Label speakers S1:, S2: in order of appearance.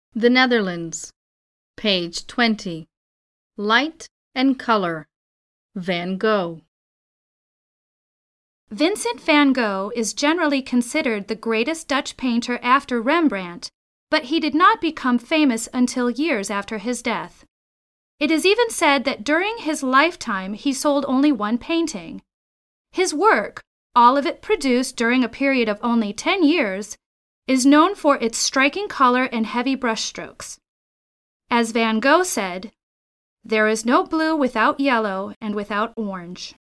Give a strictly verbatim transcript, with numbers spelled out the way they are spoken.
S1: The Netherlands. Page twenty. Light and Color. Van Gogh.
S2: Vincent van Gogh is generally considered the greatest Dutch painter after Rembrandt, but he did not become famous until years after his death. It is even said that during his lifetime he sold only one painting. His work, all of it produced during a period of only ten years, is known for its striking color and heavy brushstrokes. As Van Gogh said, "There is no blue without yellow and without orange."